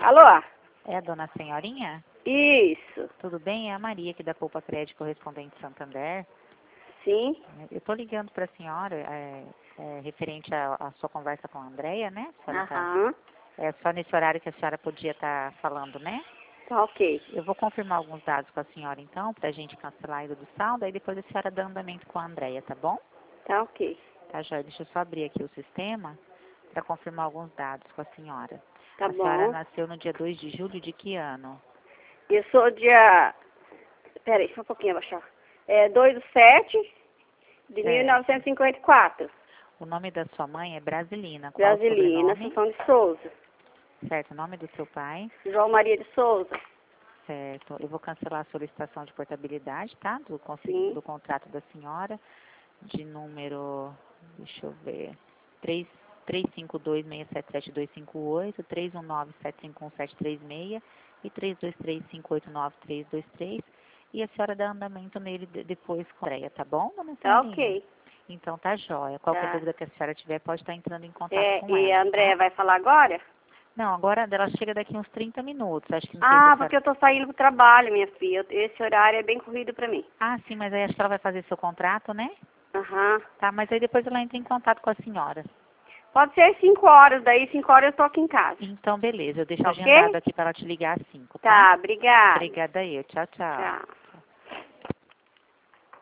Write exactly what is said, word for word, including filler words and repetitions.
Alô? É a dona Senhorinha? Isso. Tudo bem? É a Maria aqui da Poupa Crédito Correspondente Santander. Sim. Eu estou ligando para a senhora é, é, referente à sua conversa com a Andréia, né? A senhora tá, Aham. é só nesse horário que a senhora podia estar falando, né? Tá ok. Eu vou confirmar alguns dados com a senhora, então, para a gente cancelar a ida do saldo, aí depois a senhora dá andamento com a Andréia, tá bom? Tá ok. Tá, Jóia? Deixa eu só abrir aqui o sistema para confirmar alguns dados com a senhora. Tá A senhora bom. nasceu no dia dois de julho de que ano? Eu sou dia... Peraí, só um pouquinho abaixar. É dois do sete de Certo. mil novecentos e cinquenta e quatro. O nome da sua mãe é Brasilina. Qual o Brasilina, sobrenome? Assunção de Souza. Certo. O nome do seu pai? João Maria de Souza. Certo. Eu vou cancelar a solicitação de portabilidade, tá? Do, consi- Sim. do contrato da senhora, de número, deixa eu ver, três três cinco dois, seis sete sete, dois cinco oito, três um nove, sete cinco um, sete três seis e três dois três, cinco oito nove, três dois três. E a senhora dá andamento nele de- depois com a Andréia, tá bom, dona Tá Senhorinha? ok. Então tá jóia. Qualquer Tá. dúvida que a senhora tiver, pode estar entrando em contato É, com e a ela, tá? Andréia vai falar agora? Não, agora ela chega daqui uns trinta minutos. Acho que não sei se a Ah, senhora... porque eu tô saindo pro trabalho, minha filha. Esse horário é bem corrido pra mim. Ah, sim, mas aí acho que ela vai fazer seu contrato, né? Aham. Tá, mas aí depois ela entra em contato com a senhora. Pode ser às cinco horas, daí cinco horas eu tô aqui em casa. Então, beleza. Eu deixo Tá agendado ok? aqui para ela te ligar às cinco, tá? Tá, obrigada. Obrigada eu. Tchau, tchau. Tchau.